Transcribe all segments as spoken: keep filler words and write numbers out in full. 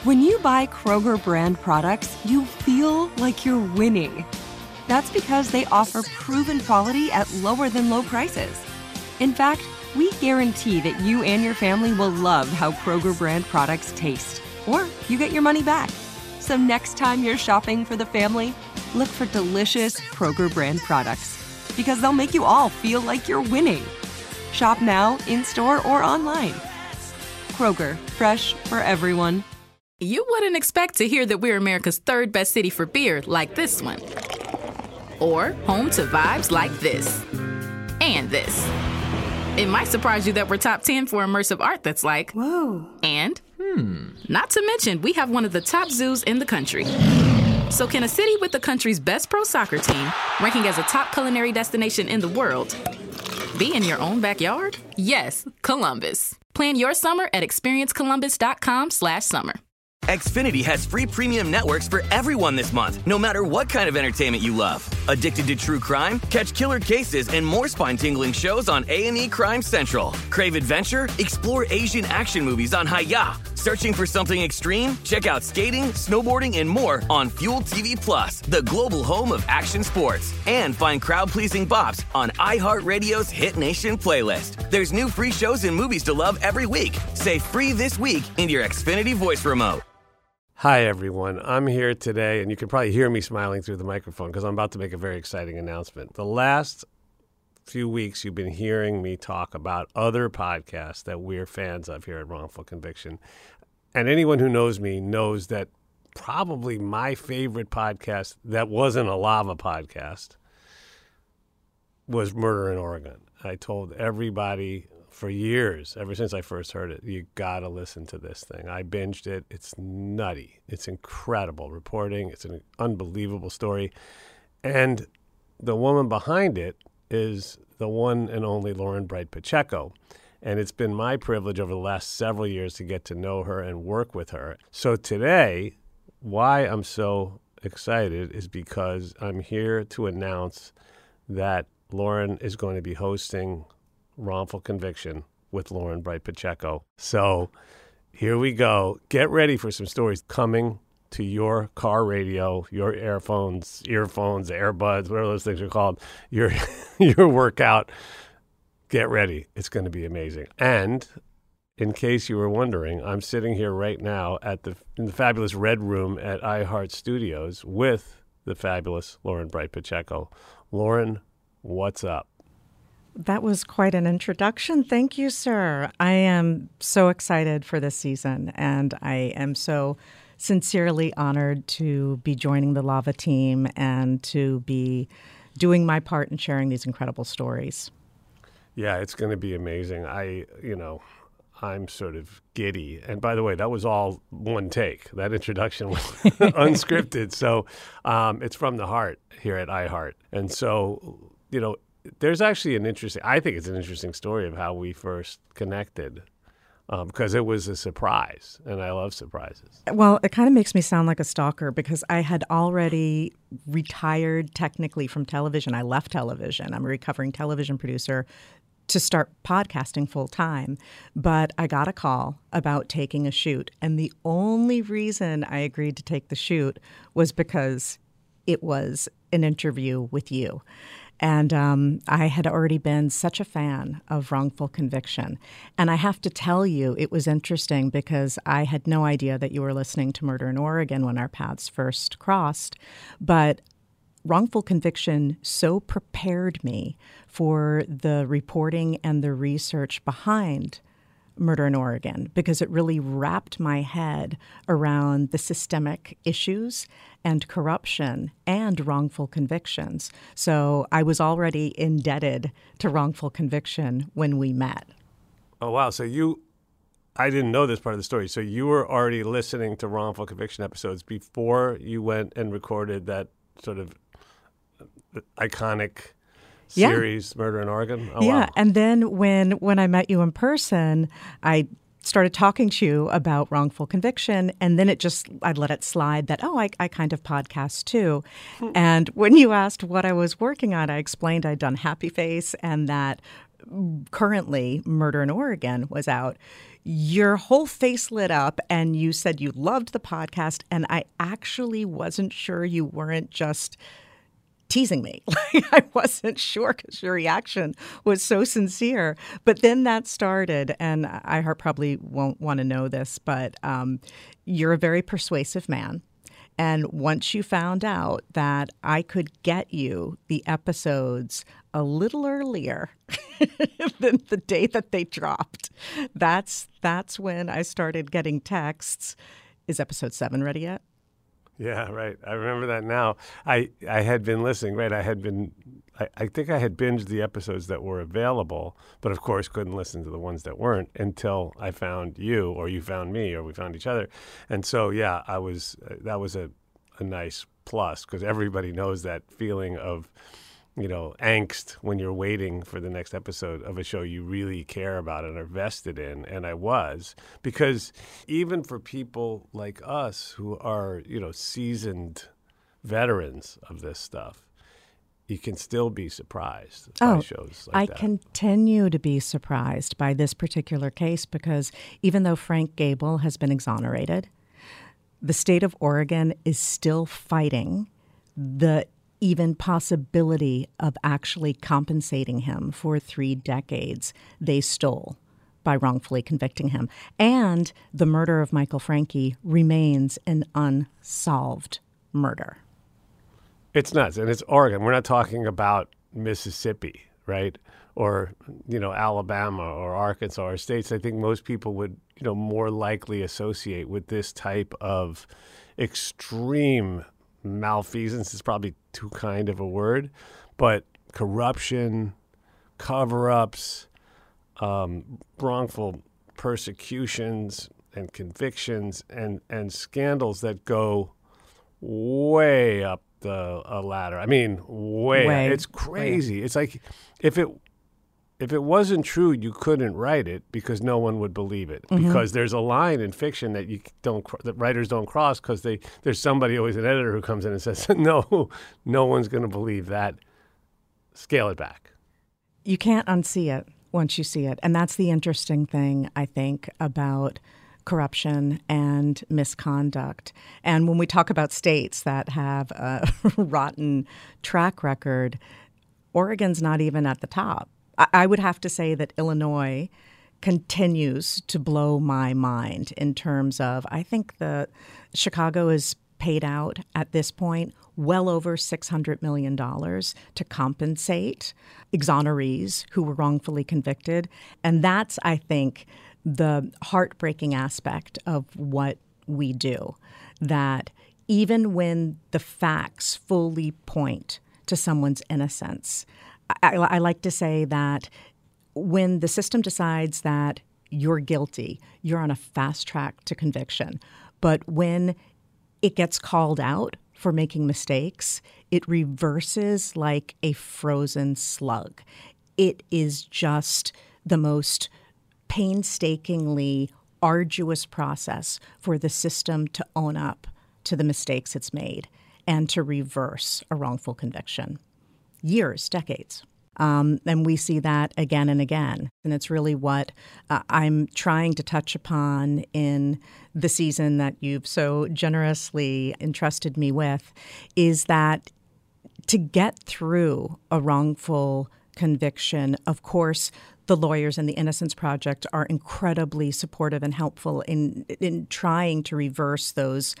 When you buy Kroger brand products, you feel like you're winning. That's because they offer proven quality at lower than low prices. In fact, we guarantee that you and your family will love how Kroger brand products taste, or you get your money back. So next time you're shopping for the family, look for delicious Kroger brand products, because they'll make you all feel like you're winning. Shop now, in-store, or online. Kroger, fresh for everyone. You wouldn't expect to hear that we're America's third best city for beer like this one. Or home to vibes like this. And this. It might surprise you that we're top ten for immersive art that's like, Whoa. And, hmm, not to mention, we have one of the top zoos in the country. So can a city with the country's best pro soccer team, ranking as a top culinary destination in the world, be in your own backyard? Yes, Columbus. Plan your summer at experiencecolumbus.com slash summer. Xfinity has free premium networks for everyone this month, no matter what kind of entertainment you love. Addicted to true crime? Catch killer cases and more spine-tingling shows on A and E Crime Central. Crave adventure? Explore Asian action movies on Hi-Ya. Searching for something extreme? Check out skating, snowboarding, and more on Fuel T V Plus, the global home of action sports. And find crowd-pleasing bops on iHeartRadio's Hit Nation playlist. There's new free shows and movies to love every week. Say free this week in your Xfinity voice remote. Hi, everyone. I'm here today, and you can probably hear me smiling through the microphone because I'm about to make a very exciting announcement. The last few weeks, you've been hearing me talk about other podcasts that we're fans of here at Wrongful Conviction. And anyone who knows me knows that probably my favorite podcast that wasn't a lava podcast was Murder in Oregon. I told everybody for years, ever since I first heard it, you got to listen to this thing. I binged it. It's nutty. It's incredible reporting. It's an unbelievable story. And the woman behind it is the one and only Lauren Bright Pacheco. And it's been my privilege over the last several years to get to know her and work with her. So today, why I'm so excited is because I'm here to announce that Lauren is going to be hosting Wrongful Conviction with Lauren Bright Pacheco. So here we go. Get ready for some stories coming to your car radio, your earphones, earphones, earbuds, whatever those things are called, your your workout. Get ready. It's going to be amazing. And in case you were wondering, I'm sitting here right now at the in the fabulous Red Room at iHeart Studios with the fabulous Lauren Bright Pacheco. Lauren, what's up? That was quite an introduction. Thank you, sir. I am so excited for this season, and I am so sincerely honored to be joining the Lava team and to be doing my part in sharing these incredible stories. Yeah, it's going to be amazing. I, you know, I'm sort of giddy. And by the way, that was all one take. That introduction was unscripted. So um, it's from the heart here at iHeart. And so, you know, there's actually an interesting, I think it's an interesting story of how we first connected um, because it was a surprise, and I love surprises. Well, it kind of makes me sound like a stalker because I had already retired technically from television. I left television. I'm a recovering television producer to start podcasting full time. But I got a call about taking a shoot. And the only reason I agreed to take the shoot was because it was an interview with you. And um, I had already been such a fan of Wrongful Conviction. And I have to tell you, it was interesting because I had no idea that you were listening to Murder in Oregon when our paths first crossed. But Wrongful Conviction so prepared me for the reporting and the research behind Murder in Oregon because it really wrapped my head around the systemic issues and corruption and wrongful convictions. So I was already indebted to Wrongful Conviction when we met. Oh, wow. So you, I didn't know this part of the story. So you were already listening to Wrongful Conviction episodes before you went and recorded that sort of iconic series, yeah. Murder in Oregon? Oh, yeah. Wow. And then when when I met you in person, I started talking to you about Wrongful Conviction, and then it just, I let it slide that, oh, I, I kind of podcast too. And when you asked what I was working on, I explained I'd done Happy Face and that currently Murder in Oregon was out, your whole face lit up and you said you loved the podcast. And I actually wasn't sure you weren't just teasing me. Like, I wasn't sure because your reaction was so sincere. But then that started, and iHeart probably won't want to know this, but um, you're a very persuasive man. And once you found out that I could get you the episodes a little earlier than the day that they dropped, that's that's when I started getting texts. Is episode seven ready yet? Yeah, right. I remember that now. I, I had been listening, right? I had been, I, I think I had binged the episodes that were available, but of course couldn't listen to the ones that weren't until I found you, or you found me, or we found each other. And so, yeah, I was, uh, that was a, a nice plus, because everybody knows that feeling of, you know, angst when you're waiting for the next episode of a show you really care about and are vested in. And I was, because even for people like us who are, you know, seasoned veterans of this stuff, you can still be surprised by oh, shows like I that. continue to be surprised by this particular case, because even though Frank Gable has been exonerated, the state of Oregon is still fighting the even possibility of actually compensating him for three decades they stole by wrongfully convicting him. And the murder of Michael Franke remains an unsolved murder. It's nuts. And it's Oregon. We're not talking about Mississippi, right? Or, you know, Alabama or Arkansas or states I think most people would, you know, more likely associate with this type of extreme malfeasance is probably too kind of a word, but corruption, cover-ups, um, wrongful persecutions and convictions and, and scandals that go way up the a ladder. I mean, way. way. It's crazy. It's like if it if it wasn't true, you couldn't write it because no one would believe it. Mm-hmm. Because there's a line in fiction that you don't that writers don't cross because they there's somebody, always an editor, who comes in and says, no, no one's going to believe that. Scale it back. You can't unsee it once you see it. And that's the interesting thing, I think, about corruption and misconduct. And when we talk about states that have a rotten track record, Oregon's not even at the top. I would have to say that Illinois continues to blow my mind in terms of, I think the Chicago is paid out at this point well over six hundred million dollars to compensate exonerees who were wrongfully convicted. And that's, I think, the heartbreaking aspect of what we do, that even when the facts fully point to someone's innocence, I, I like to say that when the system decides that you're guilty, you're on a fast track to conviction. But when it gets called out for making mistakes, it reverses like a frozen slug. It is just the most painstakingly arduous process for the system to own up to the mistakes it's made and to reverse a wrongful conviction. Years, decades. Um, and we see that again and again. And it's really what uh, I'm trying to touch upon in the season that you've so generously entrusted me with, is that to get through a wrongful conviction, of course, the lawyers and the Innocence Project are incredibly supportive and helpful in in trying to reverse those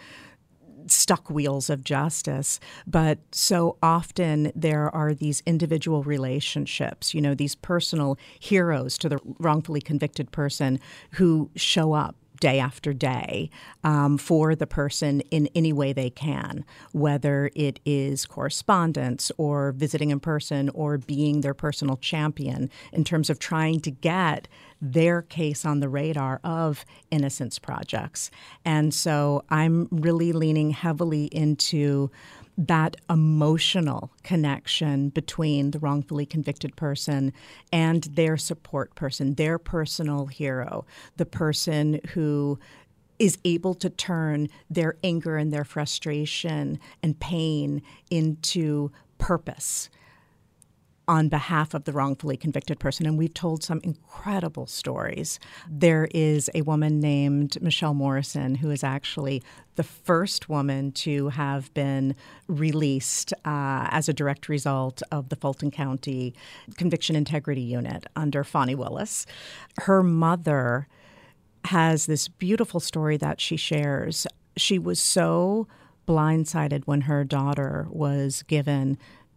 stuck wheels of justice. But so often there are these individual relationships, you know, these personal heroes to the wrongfully convicted person who show up day after day um, for the person in any way they can, whether it is correspondence or visiting in person or being their personal champion in terms of trying to get their case on the radar of innocence projects. And so I'm really leaning heavily into that emotional connection between the wrongfully convicted person and their support person, their personal hero, the person who is able to turn their anger and their frustration and pain into purpose. on behalf of the wrongfully convicted person. And we've told some incredible stories. There is a woman named Michelle Morrison who is actually the first woman to have been released uh, as a direct result of the Fulton County Conviction Integrity Unit under Fani Willis. Her mother has this beautiful story that she shares. She was so blindsided when her daughter was given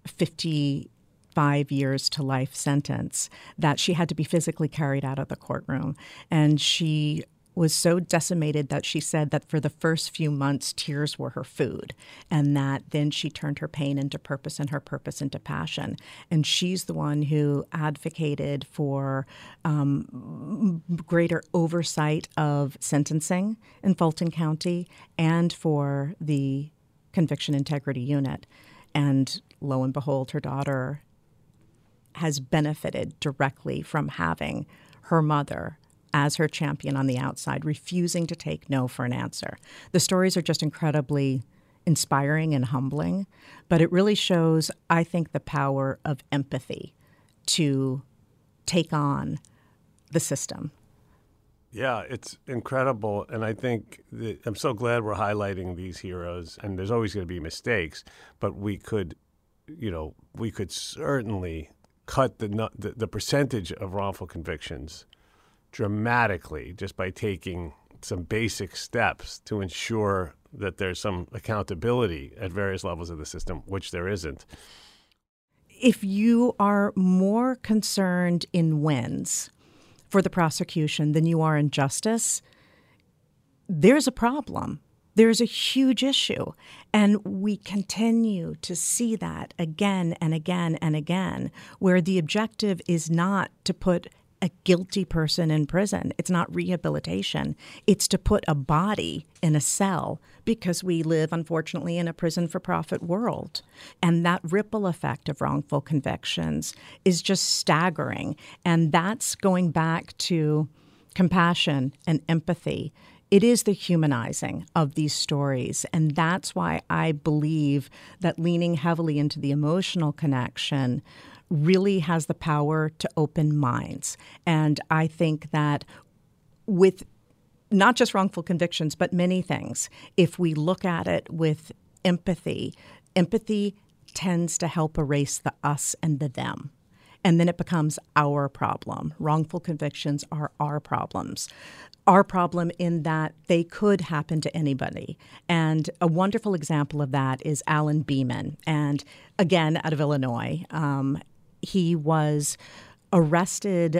fifty-five years to life sentence that she had to be physically carried out of the courtroom. And she was so decimated that she said that for the first few months, tears were her food, and that then she turned her pain into purpose and her purpose into passion. And she's the one who advocated for um, greater oversight of sentencing in Fulton County and for the Conviction Integrity Unit. And lo and behold, her daughter has benefited directly from having her mother as her champion on the outside, refusing to take no for an answer. The stories are just incredibly inspiring and humbling, but it really shows, I think, the power of empathy to take on the system. Yeah, it's incredible. And I think that I'm so glad we're highlighting these heroes. And there's always going to be mistakes, but we could, you know, we could certainly cut the, the, the percentage of wrongful convictions dramatically just by taking some basic steps to ensure that there's some accountability at various levels of the system, which there isn't. If you are more concerned in wins for the prosecution than you are in justice, there's a problem. There's a huge issue. And we continue to see that again and again and again, where the objective is not to put a guilty person in prison. It's not rehabilitation. It's to put a body in a cell, because we live, unfortunately, in a prison-for-profit world. And that ripple effect of wrongful convictions is just staggering. And that's going back to compassion and empathy. It is the humanizing of these stories. And that's why I believe that leaning heavily into the emotional connection really has the power to open minds. And I think that with not just wrongful convictions, but many things, if we look at it with empathy, empathy tends to help erase the us and the them. And then it becomes our problem. Wrongful convictions are our problems. Our problem in that they could happen to anybody. And a wonderful example of that is Alan Beeman. And again, out of Illinois, um, he was arrested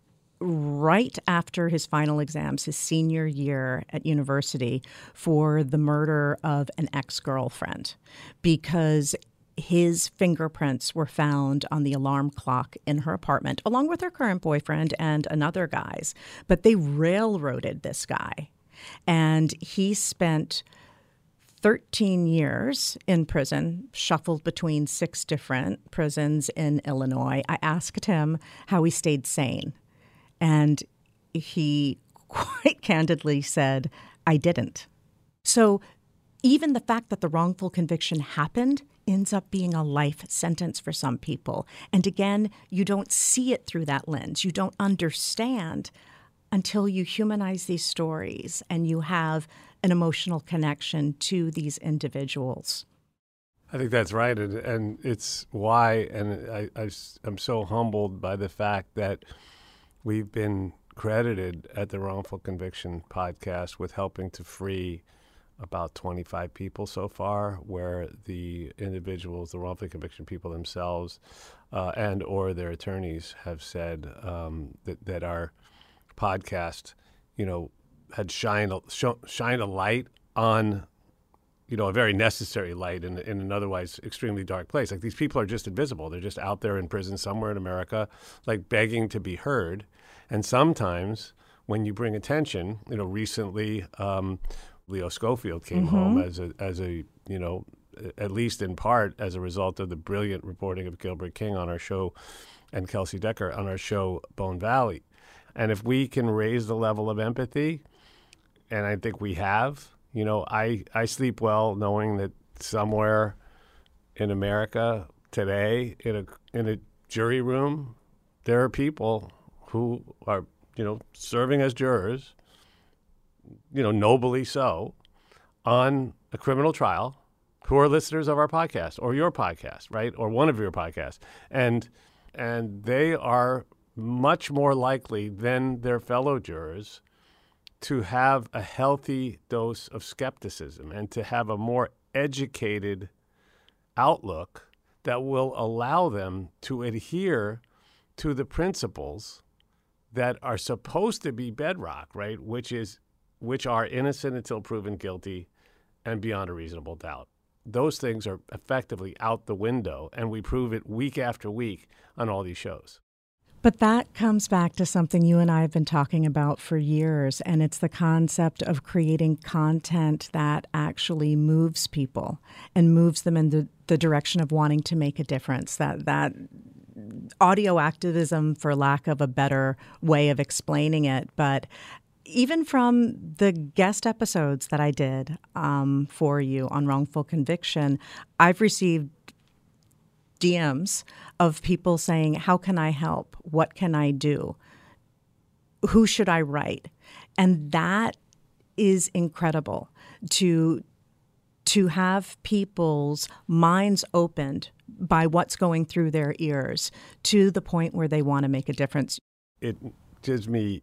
right after his final exams, his senior year at university, for the murder of an ex-girlfriend, because his fingerprints were found on the alarm clock in her apartment, along with her current boyfriend and another guy's. But they railroaded this guy, and he spent thirteen years in prison, shuffled between six different prisons in Illinois. I asked him how he stayed sane, and he quite candidly said, I didn't. So even the fact that the wrongful conviction happened ends up being a life sentence for some people. And again, you don't see it through that lens. You don't understand until you humanize these stories and you have an emotional connection to these individuals. I think that's right. And, and it's why, and I, I, I'm so humbled by the fact that we've been credited at the Wrongful Conviction podcast with helping to free about twenty-five people so far, where the individuals, the wrongful conviction people themselves, uh, and or their attorneys have said um, that, that our podcast, you know, had shined a, sh- shined a light on, you know, a very necessary light in, in an otherwise extremely dark place. Like, these people are just invisible. They're just out there in prison somewhere in America, like begging to be heard. And sometimes when you bring attention, you know, recently um, Leo Schofield came mm-hmm. home as a, as a, you know, at least in part as a result of the brilliant reporting of Gilbert King on our show and Kelsey Decker on our show Bone Valley. And if we can raise the level of empathy, and I think we have, you know, I, I sleep well knowing that somewhere in America today, in a in a jury room, there are people who are, you know, serving as jurors, you know, nobly so, on a criminal trial, who are listeners of our podcast or your podcast, right? Or one of your podcasts. And and they are much more likely than their fellow jurors to have a healthy dose of skepticism and to have a more educated outlook that will allow them to adhere to the principles that are supposed to be bedrock, right? Which is, which are innocent until proven guilty and beyond a reasonable doubt. Those things are effectively out the window, and we prove it week after week on all these shows. But that comes back to something you and I have been talking about for years, and it's the concept of creating content that actually moves people and moves them in the, the direction of wanting to make a difference. That that audio activism, for lack of a better way of explaining it, but even from the guest episodes that I did um, for you on wrongful conviction, I've received D Ms of people saying, how can I help? What can I do? Who should I write? And that is incredible to, to have people's minds opened by what's going through their ears to the point where they want to make a difference. It gives me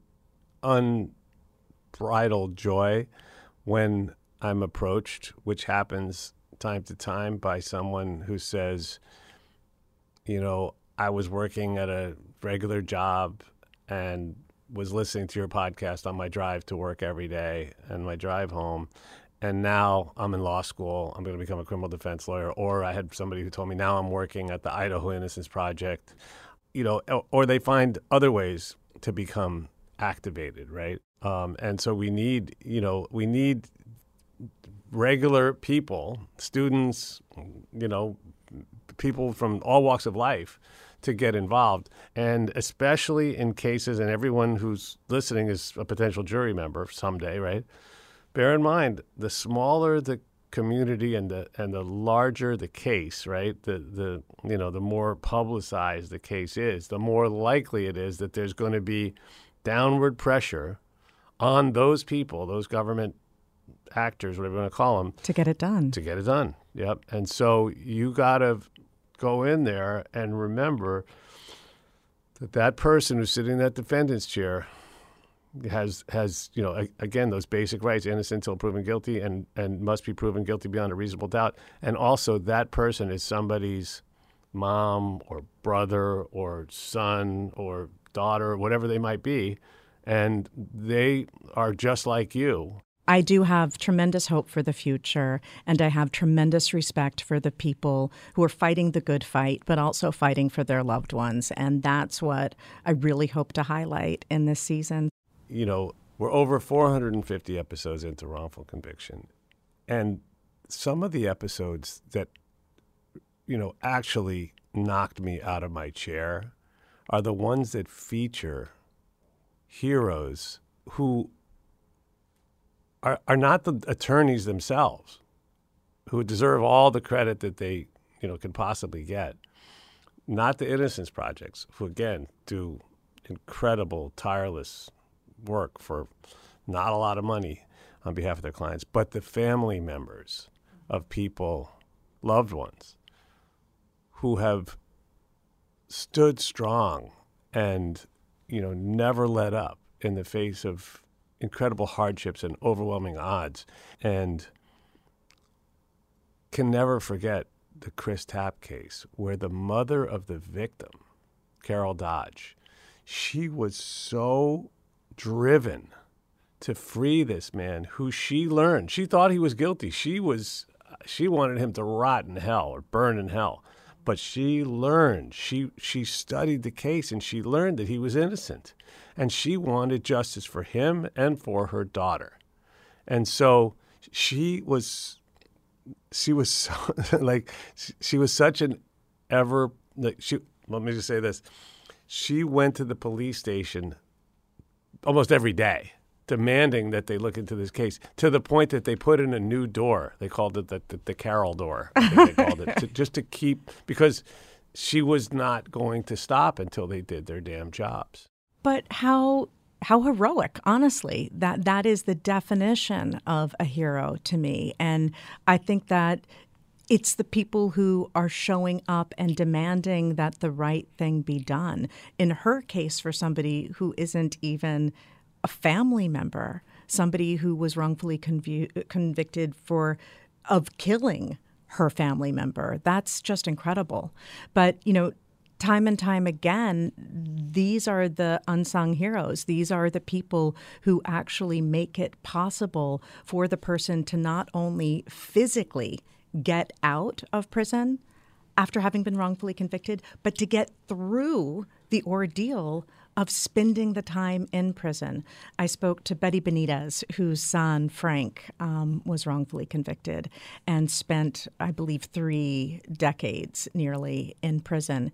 unbridled joy when I'm approached, which happens time to time, by someone who says, you know, I was working at a regular job and was listening to your podcast on my drive to work every day and my drive home. And now I'm in law school. I'm going to become a criminal defense lawyer. Or I had somebody who told me now I'm working at the Idaho Innocence Project, you know, or they find other ways to become activated, right? Um, and so we need, you know, we need regular people, students, you know, people from all walks of life to get involved. And especially in cases, and everyone who's listening is a potential jury member someday, right? Bear in mind, the smaller the community and the and the larger the case, right? The the you know, the more publicized the case is, the more likely it is that there's going to be downward pressure on those people, those government actors, whatever you want to call them, to get it done. To get it done. Yep. And so you got to go in there and remember that that person who's sitting in that defendant's chair has, has you know, a, again, those basic rights, innocent until proven guilty, and, and must be proven guilty beyond a reasonable doubt. And also that person is somebody's mom or brother or son or daughter, whatever they might be, and they are just like you. I do have tremendous hope for the future, and I have tremendous respect for the people who are fighting the good fight, but also fighting for their loved ones. And that's what I really hope to highlight in this season. You know, we're over four hundred fifty episodes into Wrongful Conviction. And some of the episodes that, you know, actually knocked me out of my chair are the ones that feature heroes who are, are not the attorneys themselves, who deserve all the credit that they, you know, can possibly get. Not the Innocence Projects, who, again, do incredible, tireless work for not a lot of money on behalf of their clients, but the family members of people, loved ones, who have stood strong and, you know, never let up in the face of incredible hardships and overwhelming odds, and can never forget the Chris Tapp case, where the mother of the victim, Carol Dodge, she was so driven to free this man who she learned. She thought he was guilty. She was, she wanted him to rot in hell or burn in hell. But she learned, she she studied the case, and she learned that he was innocent. And she wanted justice for him and for her daughter. And so she was, she was so, like, she was such an ever, like, she, let me just say this. She went to the police station almost every day, demanding that they look into this case, to the point that they put in a new door. They called it the, the, the Carol door, I think they called it, to, just to keep, because she was not going to stop until they did their damn jobs. But how how heroic, honestly. That that is the definition of a hero to me. And I think that it's the people who are showing up and demanding that the right thing be done. In her case, for somebody who isn't even a family member, somebody who was wrongfully conv- convicted for of killing her family member. That's just incredible. But, you know, time and time again, these are the unsung heroes. These are the people who actually make it possible for the person to not only physically get out of prison after having been wrongfully convicted, but to get through the ordeal of spending the time in prison. I spoke to Betty Benitez, whose son, Frank, um, was wrongfully convicted and spent, I believe, three decades nearly in prison.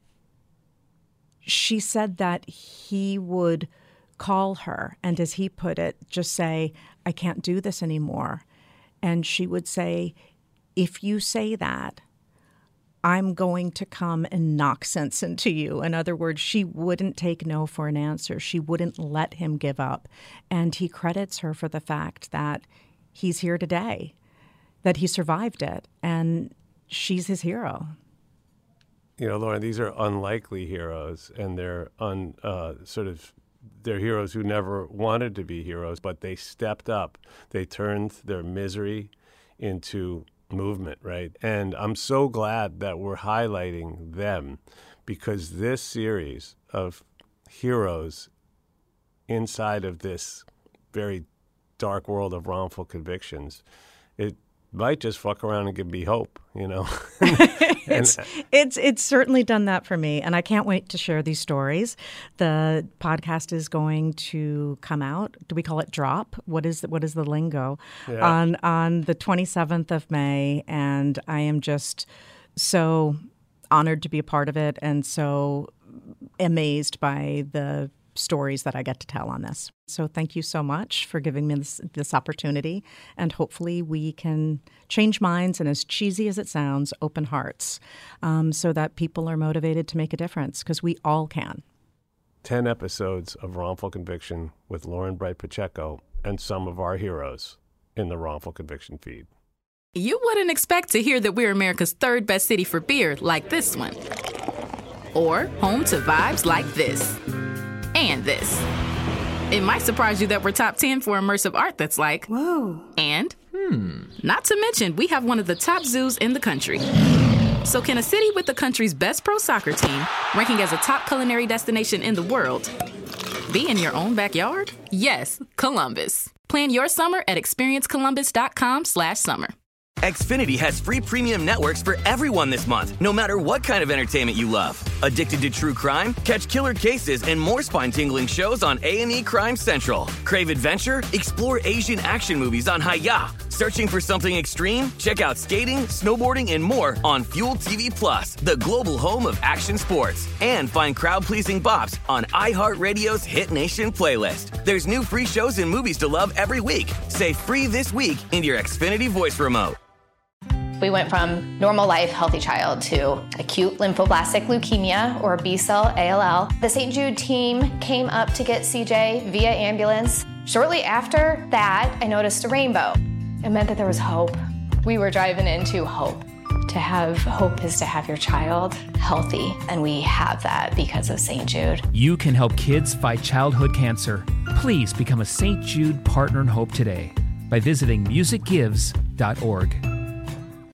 She said that he would call her and, as he put it, just say, I can't do this anymore. And she would say, if you say that, I'm going to come and knock sense into you. In other words, she wouldn't take no for an answer. She wouldn't let him give up. And he credits her for the fact that he's here today, that he survived it, and she's his hero. You know, Lauren, these are unlikely heroes, and they're un, uh, sort of they're heroes who never wanted to be heroes, but they stepped up. They turned their misery into movement, right? And I'm so glad that we're highlighting them, because this series of heroes inside of this very dark world of wrongful convictions, it might just fuck around and give me hope, you know? it's, it's, it's certainly done that for me, and I can't wait to share these stories. The podcast is going to come out. Do we call it drop? What is, what is the lingo? Yeah. On, on the twenty-seventh of May, and I am just so honored to be a part of it and so amazed by the stories that I get to tell on this. So thank you so much for giving me this, this opportunity, and hopefully we can change minds and, as cheesy as it sounds, open hearts, um, so that people are motivated to make a difference, because we all can. Ten episodes of Wrongful Conviction with Lauren Bright Pacheco and some of our heroes in the Wrongful Conviction feed. You wouldn't expect to hear that we're America's third best city for beer like this one, or home to vibes like this. And this. It might surprise you that we're top ten for immersive art that's like, whoa. And, hmm, not to mention, we have one of the top zoos in the country. So can a city with the country's best pro soccer team, ranking as a top culinary destination in the world, be in your own backyard? Yes, Columbus. Plan your summer at experience columbus dot com slash summer. Xfinity has free premium networks for everyone this month, no matter what kind of entertainment you love. Addicted to true crime? Catch killer cases and more spine-tingling shows on A and E Crime Central. Crave adventure? Explore Asian action movies on Hi-Ya. Searching for something extreme? Check out skating, snowboarding, and more on Fuel T V Plus, the global home of action sports. And find crowd-pleasing bops on iHeartRadio's Hit Nation playlist. There's new free shows and movies to love every week. Say free this week in your Xfinity voice remote. We went from normal life, healthy child to acute lymphoblastic leukemia, or B-cell A L L. The Saint Jude team came up to get C J via ambulance. Shortly after that, I noticed a rainbow. It meant that there was hope. We were driving into hope. To have hope is to have your child healthy, and we have that because of Saint Jude. You can help kids fight childhood cancer. Please become a Saint Jude Partner in Hope today by visiting music gives dot org.